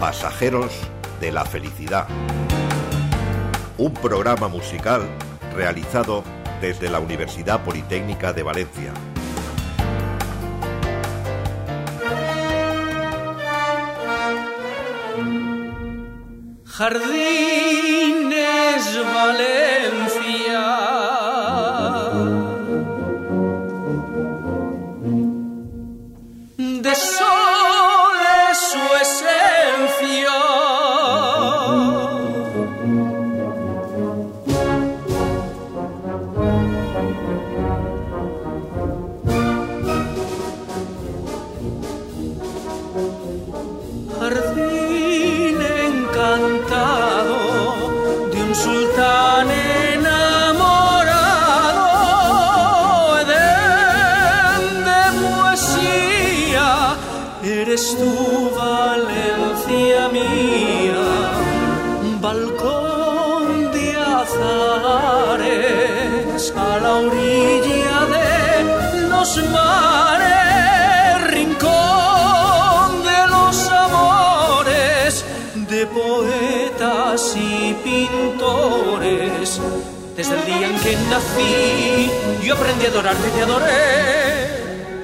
Pasajeros de la Felicidad. Un programa musical realizado desde la Universidad Politécnica de Valencia. Jardines Valencia, de sol es su esencia, jardín encantado de un sultán enamorado, Edén de poesía, eres tú, Valencia mía, balcón de azahares a la orilla de los mares, rincón de los amores de poetas y pintores. Desde el día en que nací, yo aprendí a adorarte y te adoré.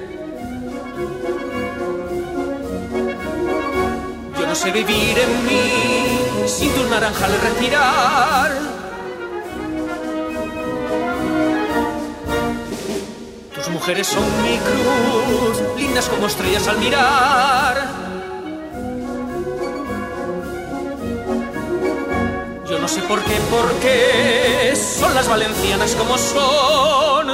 Yo no sé vivir en mí sin tu naranja al respirar. Tus mujeres son mi cruz, lindas como estrellas al mirar. Yo no sé por qué son las valencianas como son.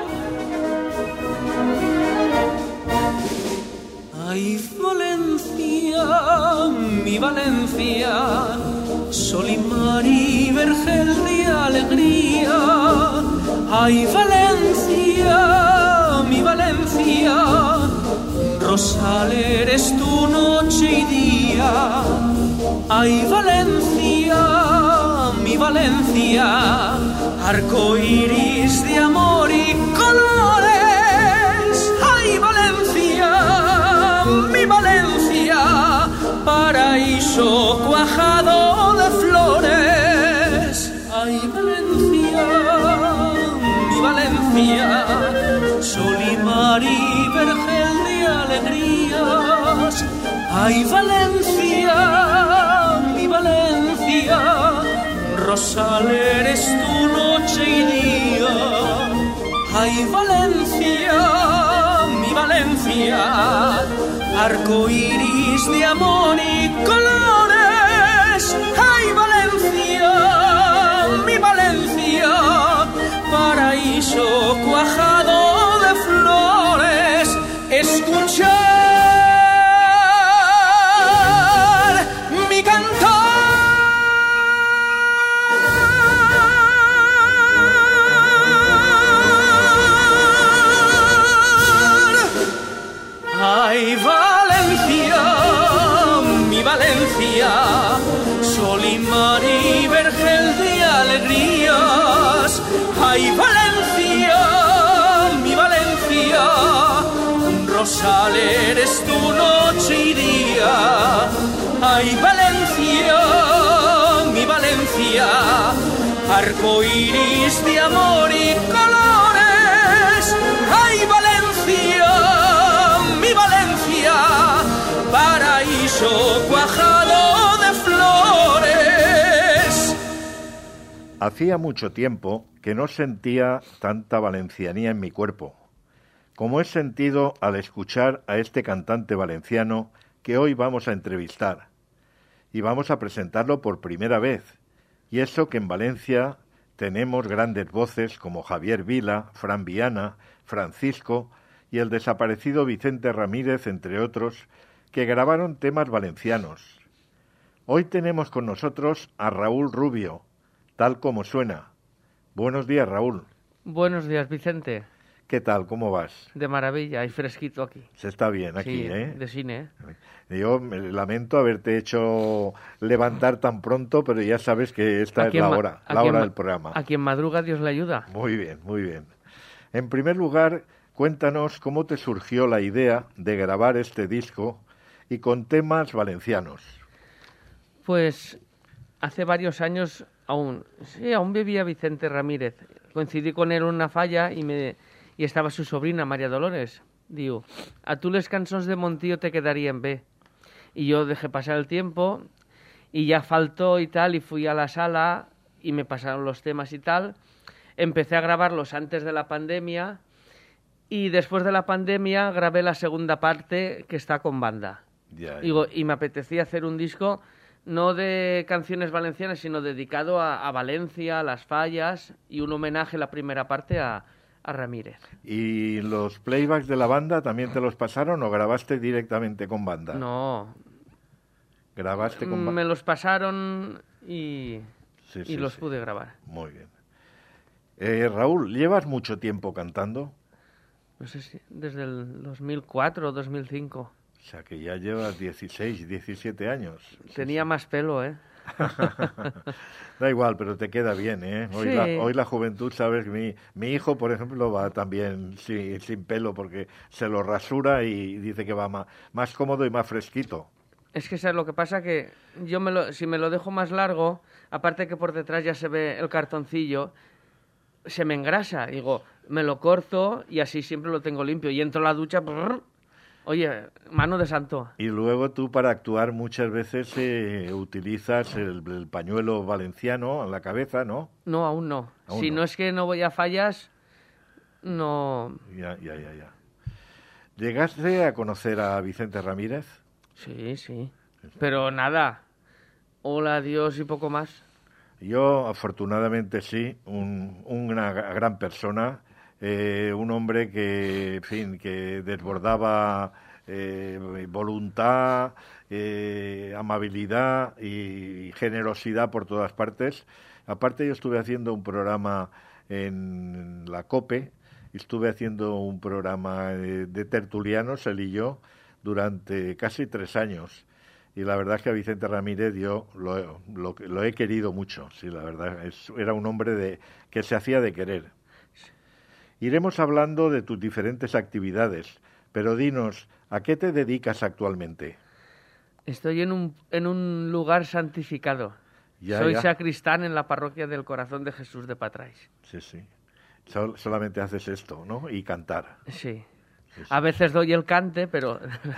Ay, Valencia, mi Valencia, sol y mar y vergel de alegría. Ay, Valencia, mi Valencia, rosal eres tu noche y día. Ay, Valencia, mi Valencia, arco iris de amor y colores. Ay, Valencia, mi Valencia, paraíso cuajado de flores. Ay, Valencia, mi Valencia, sol y mar y vergel de alegrías. Ay, Valencia, mi Valencia, rosal eres tu noche y día. Ay, Valencia, mi Valencia, arco iris de amor y colores. Ay, Valencia, mi Valencia, paraíso cuajado de flores. Escuchar mi cantar. Ay, Valencia, mi Valencia, sol y mar y vergel de alegrías. Ay, Valencia, mi Valencia, rosal eres tu noche y día. Ay, Valencia, mi Valencia, arco iris de amor y colores. Ay, Valencia, mi Valencia, paraíso cuajado de flores. Hacía mucho tiempo que no sentía tanta valencianía en mi cuerpo, como he sentido al escuchar a este cantante valenciano que hoy vamos a entrevistar. Y vamos a presentarlo por primera vez. Y eso que en Valencia tenemos grandes voces como Javier Vila, Fran Viana, Francisco y el desaparecido Vicente Ramírez, entre otros, que grabaron temas valencianos. Hoy tenemos con nosotros a Raúl Rubio, tal como suena. Buenos días, Raúl. Buenos días, Vicente. ¿Qué tal? ¿Cómo vas? De maravilla, hay fresquito aquí. Se está bien aquí, sí, ¿eh? De cine. Yo me lamento haberte hecho levantar tan pronto, pero ya sabes que esta es la hora del programa. A quien madruga, Dios le ayuda. Muy bien, muy bien. En primer lugar, cuéntanos cómo te surgió la idea de grabar este disco y con temas valencianos. Pues hace varios años aún vivía Vicente Ramírez. Coincidí con él en una falla y estaba su sobrina, María Dolores. Digo, a tú les cançons de Montío te quedarían bé. Y yo dejé pasar el tiempo y ya faltó y tal, y fui a la sala y me pasaron los temas y tal. Empecé a grabarlos antes de la pandemia y después de la pandemia grabé la segunda parte que está con banda. Digo, y me apetecía hacer un disco no de canciones valencianas, sino dedicado a Valencia, a las fallas, y un homenaje, la primera parte, a Ramírez. ¿Y los playbacks de la banda también te los pasaron o grabaste directamente con banda? No. ¿Grabaste con banda? Me los pasaron y los pude grabar. Muy bien. Raúl, ¿llevas mucho tiempo cantando? No sé si desde el 2004 o 2005. O sea, que ya llevas 16, 17 años. Tenía más pelo, ¿eh? Da igual, pero te queda bien, ¿eh? Hoy la juventud, ¿sabes? Mi hijo, por ejemplo, va también sin pelo porque se lo rasura y dice que va más cómodo y más fresquito. Es que ¿sabes lo que pasa? Que yo si me lo dejo más largo, aparte que por detrás ya se ve el cartoncillo, se me engrasa. Digo, me lo corto y así siempre lo tengo limpio. Y entro a la ducha... Oye, mano de santo. Y luego tú para actuar muchas veces utilizas el pañuelo valenciano en la cabeza, ¿no? No, aún no. Si no es que no voy a fallas, no... Ya. ¿Llegaste a conocer a Vicente Ramírez? Sí. Pero nada. Hola, adiós y poco más. Yo, afortunadamente, sí. Una gran persona. Un hombre que, en fin, que desbordaba voluntad, amabilidad y generosidad por todas partes. Aparte, yo estuve haciendo un programa en la COPE, estuve haciendo un programa de tertulianos, él y yo, durante casi 3 años. Y la verdad es que a Vicente Ramírez yo lo he querido mucho. Sí, la verdad, era un hombre que se hacía de querer. Iremos hablando de tus diferentes actividades, pero dinos, ¿a qué te dedicas actualmente? Estoy en un lugar santificado. Soy sacristán en la parroquia del Corazón de Jesús de Patrais. Sí. Solamente haces esto, ¿no? Y cantar. Sí. A veces doy el cante, pero...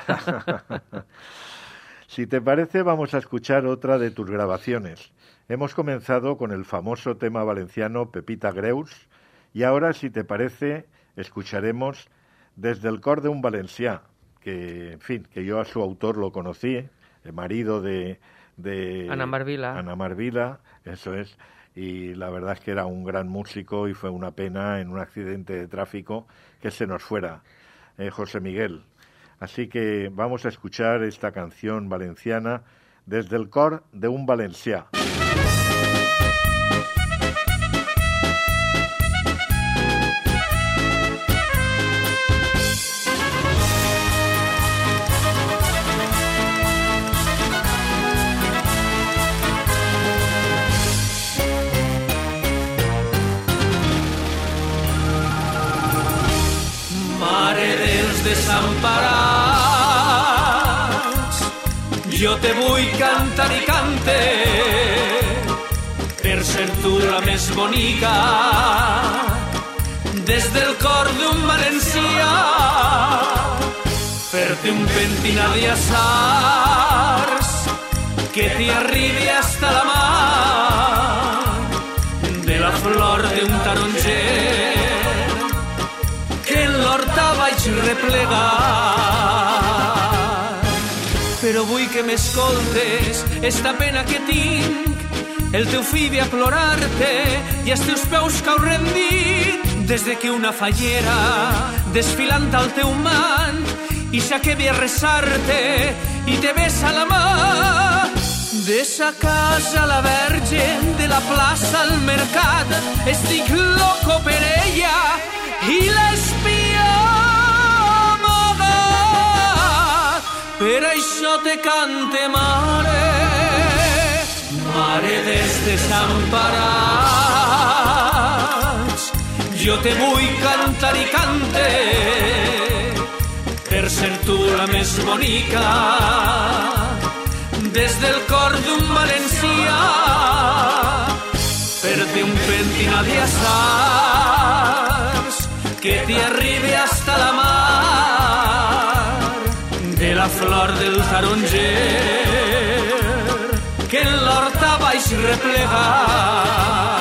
Si te parece, vamos a escuchar otra de tus grabaciones. Hemos comenzado con el famoso tema valenciano Pepita Greus, y ahora, si te parece, escucharemos Desde el cor d'un valencià, que yo a su autor lo conocí, el marido de Ana Marvila. Ana Marvila, eso es, y la verdad es que era un gran músico y fue una pena en un accidente de tráfico que se nos fuera, José Miguel. Así que vamos a escuchar esta canción valenciana, Desde el cor d'un valencià. Desemparats, jo te vull cantar i cante per ser tu la més bonica des del cor d'un valencià, fer-te un pentinat d'assars que t'hi arribi hasta la mà de la flor d'un taronger que en l'horta vaig replegar. Però vull que m'escoltes esta pena que tinc, el teu fill ve a plorar-te i els teus peus cau rendit des de que una fallera desfilant al teu mant i s'acabi a resar-te i te besa la mà. D'esa casa a la Verge, de la plaça al mercat, estic loco per ella i l'espia amagat. Per això te cante, mare, mare dels desemparats. Jo te vull cantar i cante per ser tu la més bonica des del cor d'un valencià, fer-te un pentinat d'assaig que t'hi arribi hasta la mar, de la flor del taronger que en l'horta vaig replegar.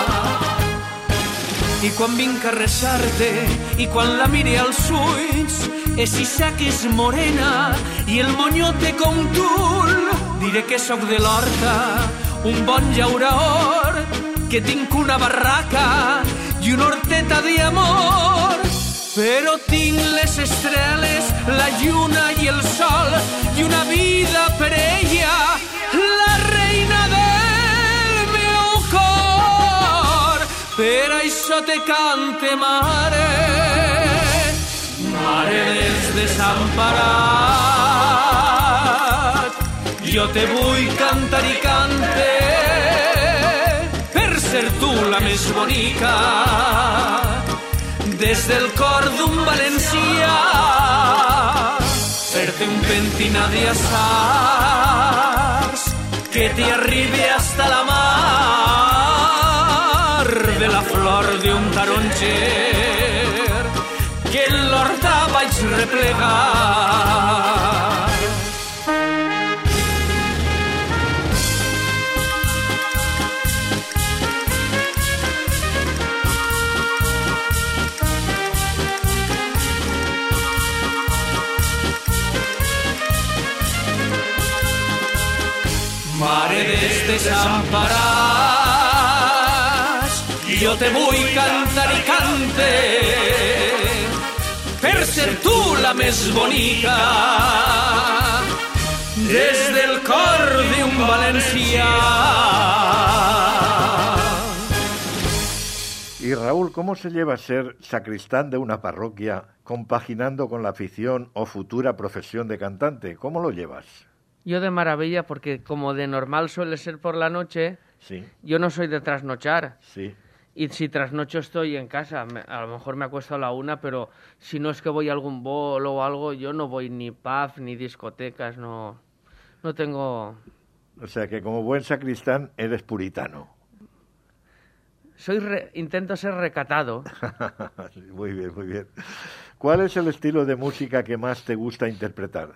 I quan vinc a resar-te i quan la mire als ulls, és Isa que és morena i el monyote com tul, diré que sóc de l'horta, un bon llauraor, que tinc una barraca i una horteta d'amor, però tinc les estreles, la lluna i el sol i una vida per ella, la reina del meu cor. Per això te cante, mare, mare dels desemparats, jo te vull cantar i cante, per ser tu la més bonica, des del cor d'un valencià, fer-te un pentinat d'assaig que t'hi arribi hasta la mar, de la flor d'un taronger que en l'horta vaig replegar. Mare dels desemparats, jo te vull cantar i cante, per ser tu la més bonica, des del cor d'un valencià. Y Raúl, ¿cómo se lleva a ser sacristán de una parroquia compaginando con la afición o futura profesión de cantante? ¿Cómo lo llevas? Yo de maravilla, porque como de normal suele ser por la noche, Sí, yo no soy de trasnochar. sí. Y si trasnocho estoy en casa, a lo mejor me acuesto a la 1, pero si no es que voy a algún bolo o algo, yo no voy ni pub ni discotecas, no tengo... O sea que como buen sacristán eres puritano. Intento ser recatado. Muy bien, muy bien. ¿Cuál es el estilo de música que más te gusta interpretar?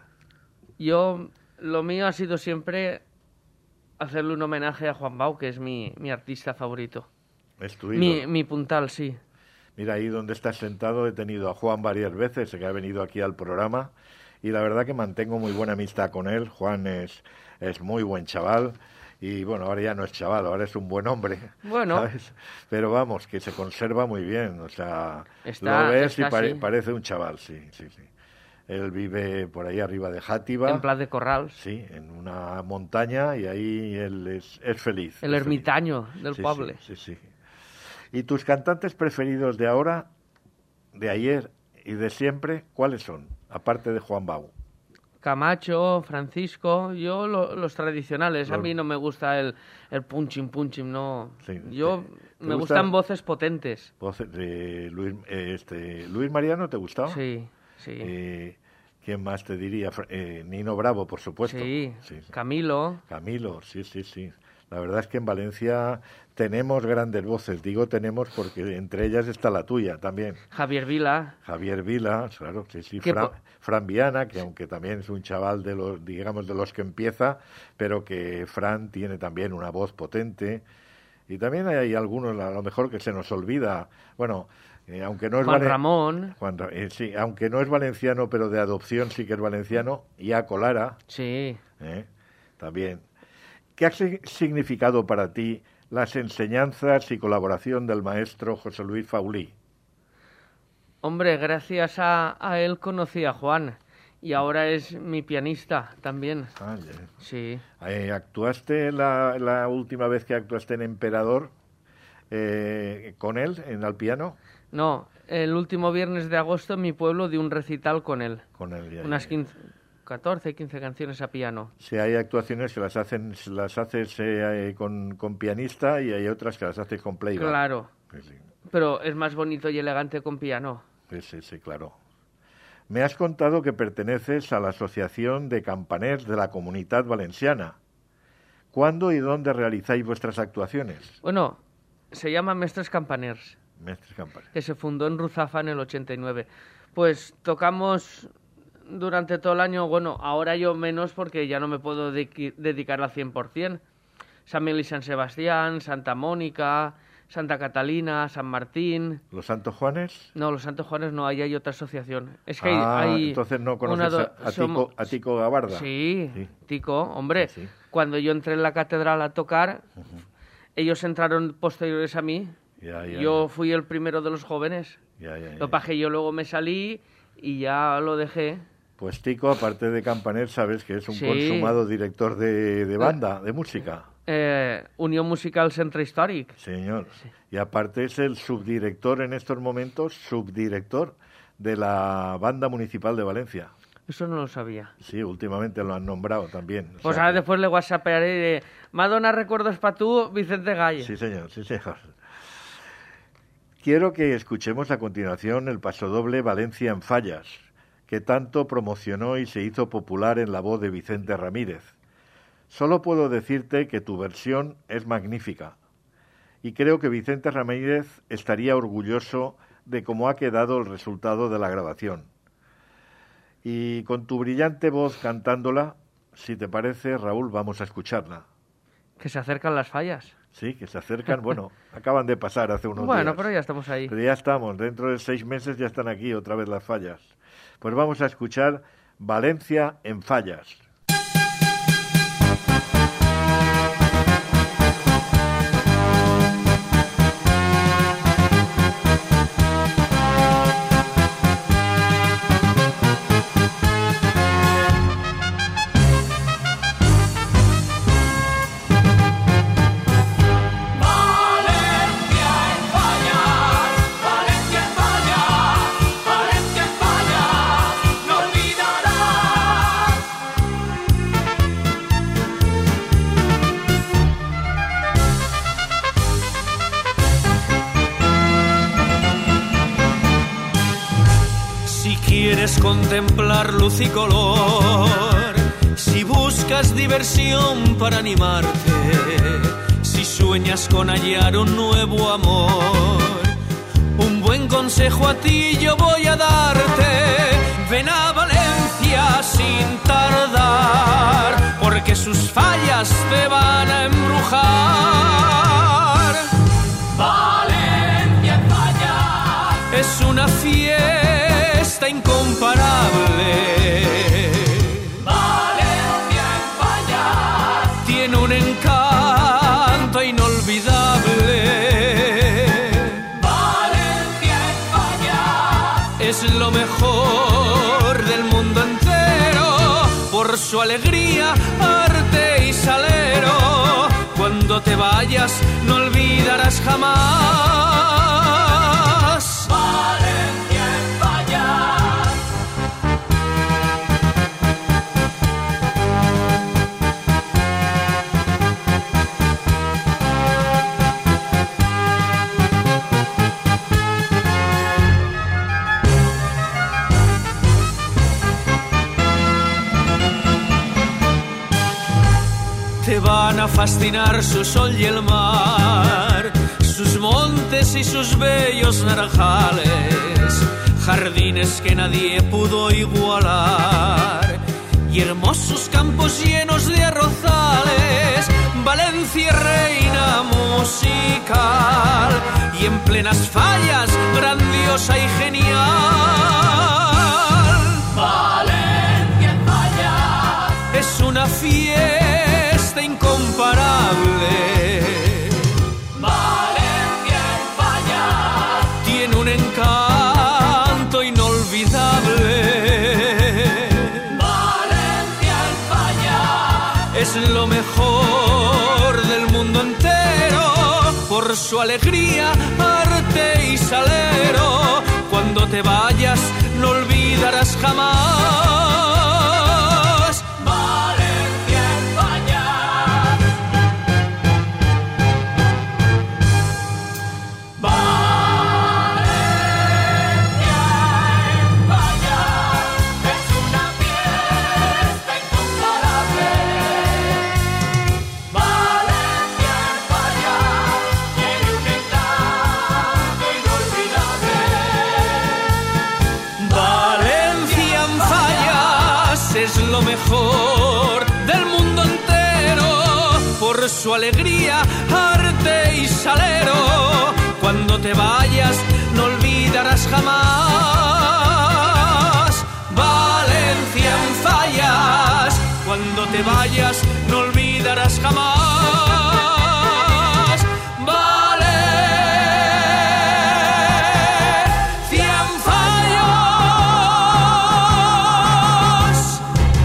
Lo mío ha sido siempre hacerle un homenaje a Juan Bau, que es mi artista favorito. Es tu ídolo. Mi puntal, sí. Mira, ahí donde estás sentado he tenido a Juan varias veces, que ha venido aquí al programa, y la verdad que mantengo muy buena amistad con él. Juan es muy buen chaval, y bueno, ahora ya no es chaval, ahora es un buen hombre, Bueno. ¿sabes? Pero vamos, que se conserva muy bien, o sea, Está- lo ves está y así. parece un chaval, sí, sí, sí. Él vive por ahí arriba de Játiva. En Pla de Corrals. Sí, en una montaña, y ahí él es feliz. El es ermitaño feliz. del Sí, poble. Sí, sí, sí. ¿Y tus cantantes preferidos de ahora, de ayer y de siempre, cuáles son? Aparte de Juan Bau. Camacho, Francisco, yo los tradicionales. A mí no me gusta el punching, no. Sí, Yo ¿te me gusta? gustan voces potentes. Voces de Luis Mariano, ¿te gustaba? Sí, sí. ¿Quién más te diría? Nino Bravo, por supuesto. Sí, Sí, sí. Camilo. Camilo, sí, sí, sí. La verdad es que en Valencia tenemos grandes voces. Digo tenemos porque entre ellas está la tuya también. Javier Vila. Javier Vila, claro, sí, sí. Que Fran Viana, que aunque también es un chaval de los, digamos, de los que empieza, pero que Fran tiene también una voz potente. Y también hay algunos, a lo mejor, que se nos olvida. Bueno, aunque no es Juan Ramón. sí, aunque no es valenciano, pero de adopción sí que es valenciano. Iaco Lara, Sí. también. ¿Qué ha significado para ti las enseñanzas y colaboración del maestro José Luis Faulí? Hombre, gracias a él conocí a Juan. Y ahora es mi pianista también. Ah, ya. Sí. ¿Actuaste la última vez que actuaste en Emperador con él, al piano? No, el último viernes de agosto en mi pueblo di un recital con él. Con él, ya, Unas ya. 14, 15 canciones a piano. Sí, hay actuaciones que las haces con pianista, y hay otras que las haces con playback. Claro, Sí, sí. pero es más bonito y elegante con piano. Sí, sí, sí, claro. Me has contado que perteneces a la Asociación de Campaners de la Comunitat Valenciana. ¿Cuándo y dónde realizáis vuestras actuaciones? Bueno, se llama Mestres Campaners, Mestres Campaners. que se fundó en Ruzafa en el 89. Pues tocamos durante todo el año, bueno, ahora yo menos porque ya no me puedo dedicar al 100%. San Miguel y San Sebastián, Santa Mónica, Santa Catalina, San Martín. ¿Los Santos Juanes? No, los Santos Juanes no, ahí hay otra asociación. Es que hay entonces no conoces a Tico Gabarda. Sí, Tico, hombre. Sí. Cuando yo entré en la catedral a tocar, ellos entraron posteriores a mí. Yo fui el primero de los jóvenes. Lo que pasa es que yo luego me salí y ya lo dejé. Pues Tico, aparte de Campaner, sabes que es un consumado director de banda, de música. Unión Musical Centre Històric. Señor. Sí. Y aparte es el subdirector en estos momentos, subdirector de la Banda Municipal de Valencia. Eso no lo sabía. Sí, últimamente lo han nombrado también. Pues ahora después le whatsappearé y diré, Madonna, recuerdos para tú, Vicente Galle. Sí, señor, sí, señor. Quiero que escuchemos a continuación el pasodoble Valencia en Fallas, que tanto promocionó y se hizo popular en la voz de Vicente Ramírez. Solo puedo decirte que tu versión es magnífica y creo que Vicente Ramírez estaría orgulloso de cómo ha quedado el resultado de la grabación. Y con tu brillante voz cantándola, si te parece, Raúl, vamos a escucharla. Que se acercan las fallas. Sí, que se acercan, bueno, acaban de pasar hace unos días. Bueno, pero ya estamos ahí. Pero ya estamos, dentro de 6 meses ya están aquí otra vez las fallas. Pues vamos a escuchar Valencia en Fallas. Contemplar luz y color, si buscas diversión para animarte, si sueñas con hallar un nuevo amor, un buen consejo a ti yo voy a darte. Ven a Valencia sin tardar, porque sus fallas te van a embrujar. Valencia en Fallas es una fiesta incomparable. Valencia en Fallas tiene un encanto inolvidable. Valencia en Fallas es lo mejor del mundo entero, por su alegría, arte y salero. Cuando te vayas no olvidarás jamás. Te van a fascinar su sol y el mar, sus montes y sus bellos naranjales, jardines que nadie pudo igualar y hermosos campos llenos de arrozales. Valencia reina musical y en plenas fallas grandiosa y genial. Valencia en Fallas es una fiesta incomparable. Valencia en Fallas tiene un encanto inolvidable. Valencia en Fallas es lo mejor del mundo entero, por su alegría, arte y salero. Cuando te vayas no olvidarás jamás. lo mejor del mundo entero, por su alegría, arte y salero. Cuando te vayas no olvidarás jamás Valencia en Fallas. Cuando te vayas no olvidarás jamás Valencia en Fallas.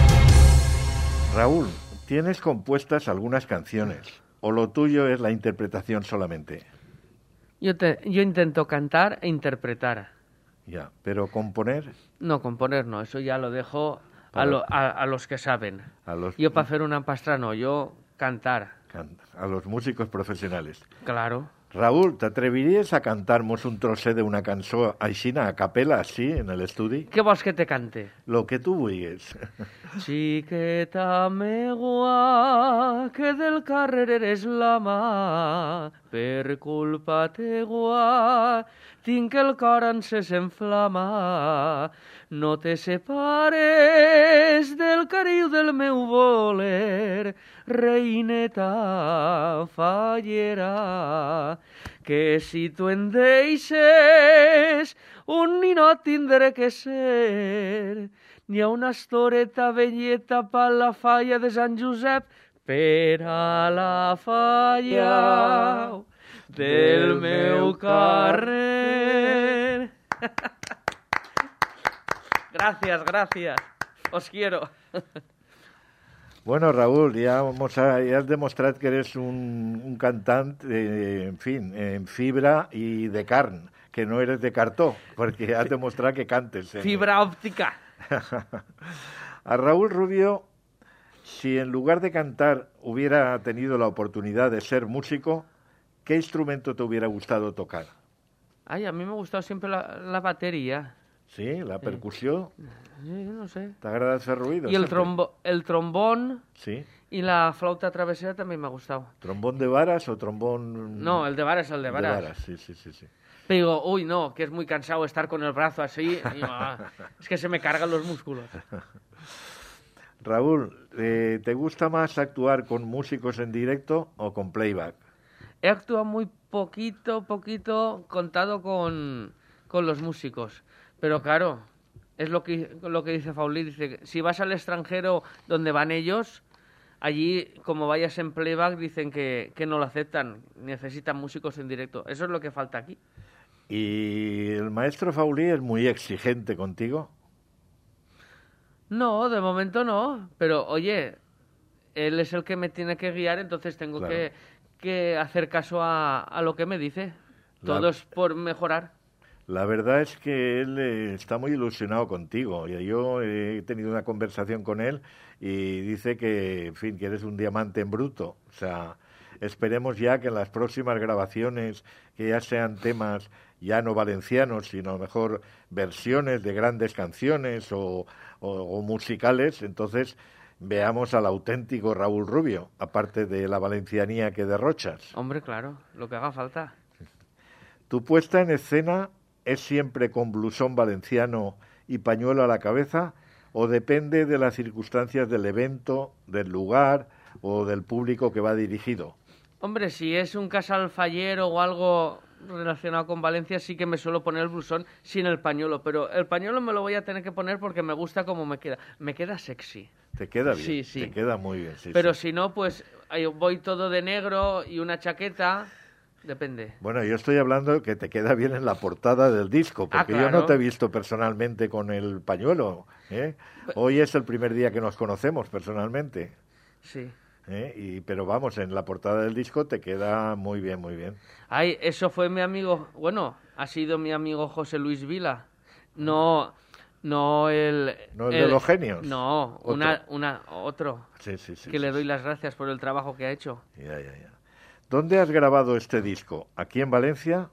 Raúl, tienes compuestas algunas canciones, o lo tuyo es la interpretación solamente. Yo intento cantar e interpretar. Ya, pero componer. No, componer no, eso ya lo dejo a los que saben. Yo para hacer una pastra no, yo cantar. A los músicos profesionales. Claro. Raúl, ¿te atreviries a cantar-nos un trosset d'una cançó aixina, a capella, així, en l'estudi? Què vols que te cante? Lo que tu vulguis. Xiqueta meua, que del carrer eres la mà, per culpa teua tinc el cor encès en flama. No te separes del cariu del meu voler, reineta fallera, que si tu em deixes un ninot tindré que ser. N'hi ha una estoreta velleta per la falla de Sant Josep, per a la falla del meu carrer. Gracias. Os quiero. Bueno, Raúl, ya has demostrado que eres un cantante, en fin, en fibra y de carne, que no eres de cartón, porque has demostrado que cantes. Fibra óptica. A Raúl Rubio, si en lugar de cantar hubiera tenido la oportunidad de ser músico, ¿qué instrumento te hubiera gustado tocar? Ay, a mí me ha gustado siempre la batería. Sí, la percusión. Sí, no sé. ¿Te agrada ese ruido? Y el trombón. Sí. Y la flauta travesera también me ha gustado. ¿Trombón de varas o trombón...? No, el de varas, De varas, sí. Pero digo, uy, no, que es muy cansado estar con el brazo así. Y digo, es que se me cargan los músculos. Raúl, ¿te gusta más actuar con músicos en directo o con playback? He actuado muy poquito, contado con los músicos. Pero claro, es lo que dice Faulí, dice, si vas al extranjero donde van ellos, allí, como vayas en playback, dicen que no lo aceptan, necesitan músicos en directo. Eso es lo que falta aquí. ¿Y el maestro Faulí es muy exigente contigo? No, de momento no, pero oye, él es el que me tiene que guiar, entonces tengo Claro. que hacer caso a lo que me dice. Todo es por mejorar. La verdad es que él está muy ilusionado contigo. Yo he tenido una conversación con él y dice que, en fin, que eres un diamante en bruto. O sea, esperemos ya que en las próximas grabaciones, que ya sean temas ya no valencianos, sino a lo mejor versiones de grandes canciones o musicales, entonces veamos al auténtico Raúl Rubio, aparte de la valencianía que derrochas. Hombre, claro, lo que haga falta. Tu puesta en escena ¿es siempre con blusón valenciano y pañuelo a la cabeza o depende de las circunstancias del evento, del lugar o del público que va dirigido? Hombre, si es un casal fallero o algo relacionado con Valencia, sí que me suelo poner el blusón sin el pañuelo, pero el pañuelo me lo voy a tener que poner porque me gusta cómo me queda. Me queda sexy. Te queda bien, Sí. te queda muy bien. Sí, Pero sí. si no, pues voy todo de negro y una chaqueta, depende. Bueno, yo estoy hablando que te queda bien en la portada del disco, porque yo claro. no te he visto personalmente con el pañuelo, ¿eh? Hoy es el primer día que nos conocemos personalmente. Sí. Pero vamos, en la portada del disco te queda muy bien, muy bien. Ay, eso fue mi amigo, bueno, ha sido mi amigo José Luis Vila. No el... ¿No el de los genios? No, Otro. otro. Sí, Que le doy las gracias por el trabajo que ha hecho. Ya. ¿Dónde has grabado este disco? ¿Aquí en Valencia?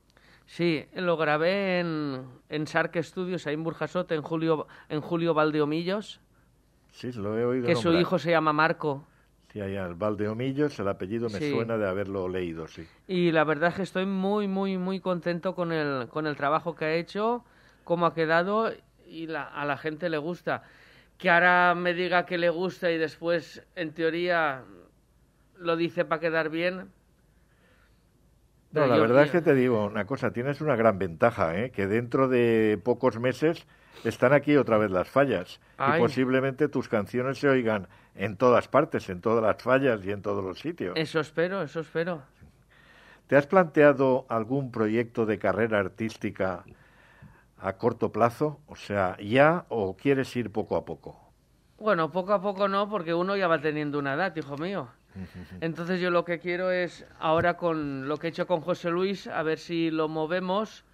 Sí, lo grabé en Sark Studios, ahí en Burjasot, en Julio Valdeomillos, Sí, lo he oído que su nombrar. hijo se llama Marco. Sí, allá, el Valdeomillos, el apellido me Sí. suena de haberlo leído, sí. Y la verdad es que estoy muy, muy, muy contento con el trabajo que ha hecho, cómo ha quedado y a la gente le gusta. que ahora me diga que le gusta y después, en teoría, lo dice para quedar bien. No, la verdad es que te digo una cosa, tienes una gran ventaja, que dentro de pocos meses están aquí otra vez las fallas. Ay. Y posiblemente tus canciones se oigan en todas partes, en todas las fallas y en todos los sitios. Eso espero. ¿Te has planteado algún proyecto de carrera artística a corto plazo? O sea, ¿ya o quieres ir poco a poco? Bueno, poco a poco no, porque uno ya va teniendo una edad, hijo mío. Entonces yo lo que quiero es, ahora con lo que he hecho con José Luis, a ver si lo movemos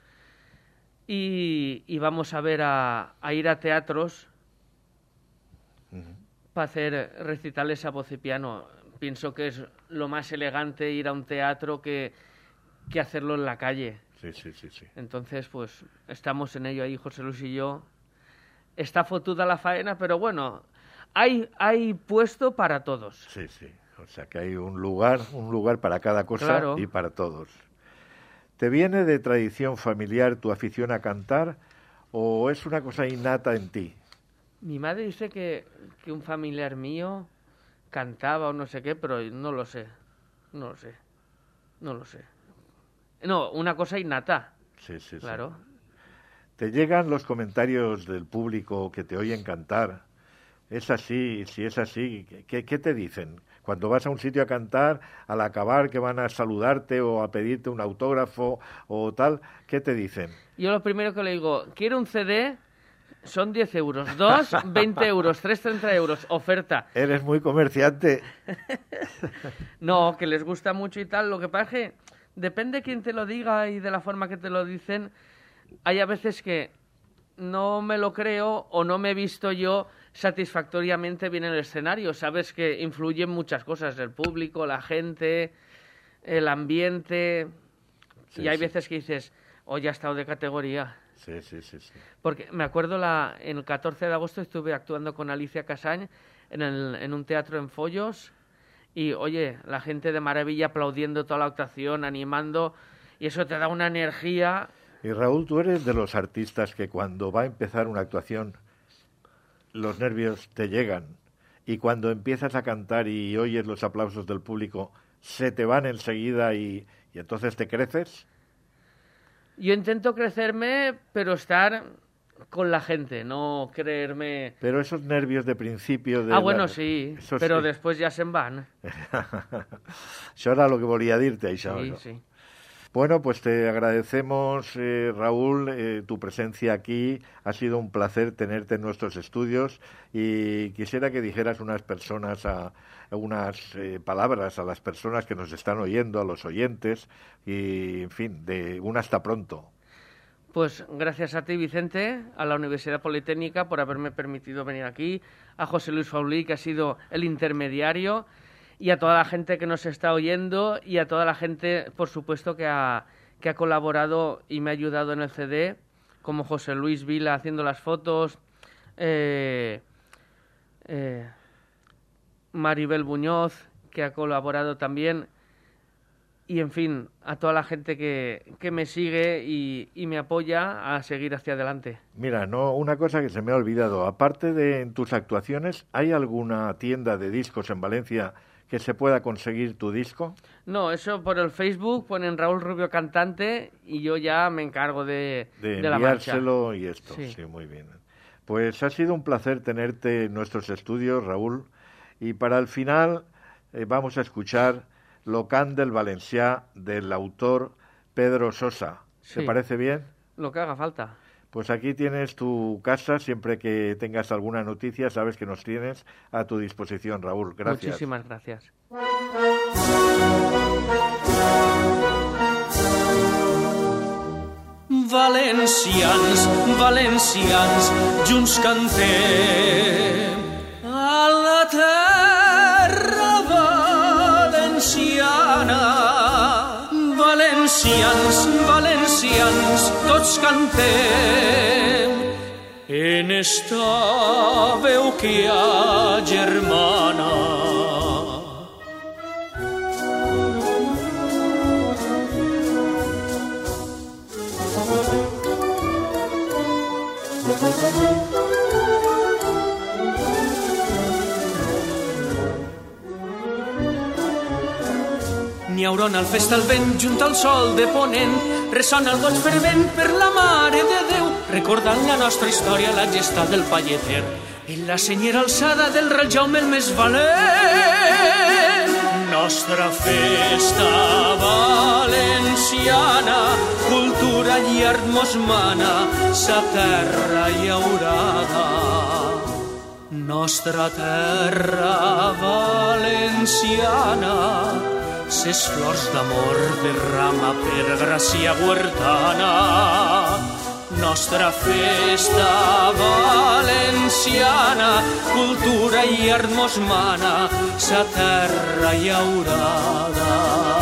y vamos a ver a ir a teatros para hacer recitales a voz y piano. Pienso que es lo más elegante ir a un teatro que hacerlo en la calle. Sí. Entonces, pues, estamos en ello ahí, José Luis y yo. Está fotuda la faena, pero bueno, hay puesto para todos. Sí. O sea que hay un lugar para cada cosa, claro, y para todos. ¿Te viene de tradición familiar tu afición a cantar o es una cosa innata en ti? Mi madre dice que un familiar mío cantaba o no sé qué, pero no lo sé. No, una cosa innata. Sí. Claro. ¿Te llegan los comentarios del público que te oyen cantar? ¿Es así? Si es así, ¿qué te dicen? Cuando vas a un sitio a cantar, al acabar que van a saludarte o a pedirte un autógrafo o tal, ¿qué te dicen? Yo lo primero que le digo, quiero un CD, son 10 euros, 2, 20 euros, 3, 30 euros, oferta. Eres muy comerciante. No, que les gusta mucho y tal, lo que pasa es que depende quién te lo diga y de la forma que te lo dicen. Hay a veces que no me lo creo o no me he visto yo satisfactoriamente bien en el escenario. Sabes que influyen muchas cosas, el público, la gente, el ambiente. Sí, y hay veces que dices, hoy ha estado de categoría. Sí. Porque me acuerdo en el 14 de agosto estuve actuando con Alicia Casañ en un teatro en Follos y, oye, la gente de maravilla aplaudiendo toda la actuación, animando, y eso te da una energía. Y Raúl, tú eres de los artistas que cuando va a empezar una actuación los nervios te llegan y cuando empiezas a cantar y oyes los aplausos del público se te van enseguida y entonces te creces. Yo intento crecerme, pero estar con la gente, no creerme... Pero esos nervios de principio... bueno, sí, pero sí. Después ya se van. Això era lo que volia dir-te, això. Sí. Bueno, pues te agradecemos, Raúl, tu presencia aquí. Ha sido un placer tenerte en nuestros estudios y quisiera que dijeras unas palabras a las personas que nos están oyendo, a los oyentes y, en fin, de un hasta pronto. Pues gracias a ti, Vicente, a la Universidad Politécnica por haberme permitido venir aquí, a José Luis Faulí, que ha sido el intermediario, y a toda la gente que nos está oyendo y a toda la gente, por supuesto, que ha colaborado y me ha ayudado en el CD, como José Luis Vila haciendo las fotos, Maribel Muñoz, que ha colaborado también, y en fin, a toda la gente que me sigue y me apoya a seguir hacia adelante. Mira, una cosa que se me ha olvidado, aparte de en tus actuaciones, ¿hay alguna tienda de discos en Valencia que se pueda conseguir tu disco? No, eso por el Facebook ponen Raúl Rubio Cantante y yo ya me encargo de la marcha. Enviárselo y esto, sí, muy bien. Pues ha sido un placer tenerte en nuestros estudios, Raúl, y para el final vamos a escuchar Locant del Valencià del autor Pedro Sosa. ¿Te parece bien? Lo que haga falta. Pues aquí tienes tu casa, siempre que tengas alguna noticia, sabes que nos tienes a tu disposición, Raúl. Gracias. Muchísimas gracias. Valencians, junts cantem a la terra valenciana. Valencians, tots cantem en esta veu que hi ha germana. aurona, el festa el vent, junt al sol de ponent, ressona el goig fervent per la Mare de Déu, recordant la nostra història, la gesta del palleter. En la senyera alçada del rei Jaume el més valent, nostra festa valenciana, cultura i art mos mana, sa terra llaurada. Nostra terra valenciana, ses flors d'amor derrama per gràcia huertana. Nostra festa valenciana, cultura i art mos mana, sa terra llaurada.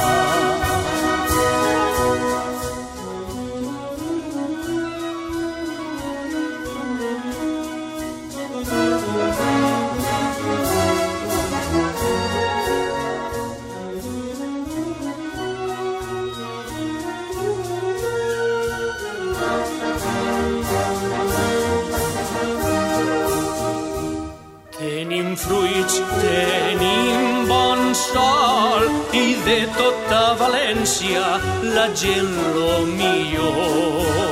Tenim fruits, tenim bon sol i de tota València la gent lo millor.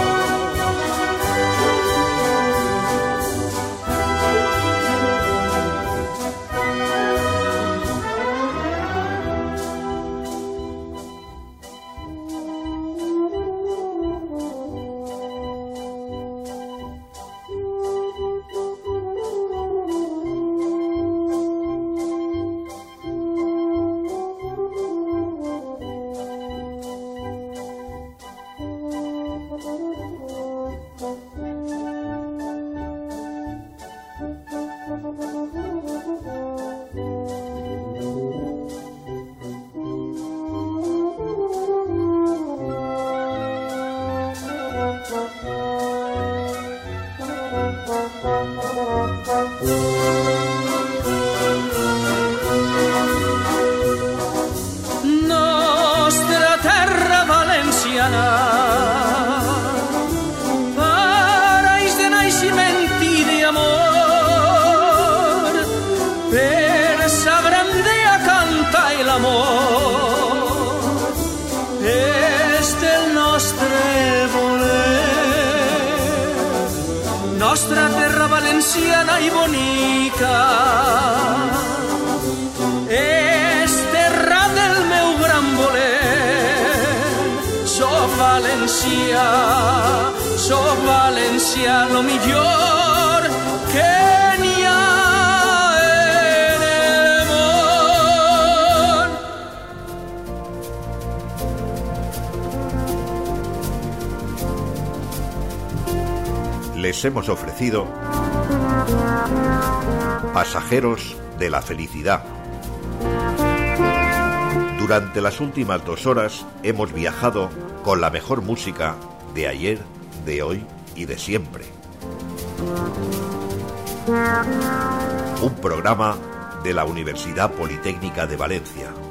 Nostra terra valenciana, paraís de naixement i d'amor, per sa grandea canta i l'amor, és del nostre voler. Nostra terra valenciana i bonica, és terra del meu gran voler. Soc valencià, lo millor que n'hi ha en el món. Les hemos ofrecido Pasajeros de la Felicidad. Durante las últimas 2 horas hemos viajado con la mejor música de ayer, de hoy y de siempre. Un programa de la Universidad Politécnica de Valencia.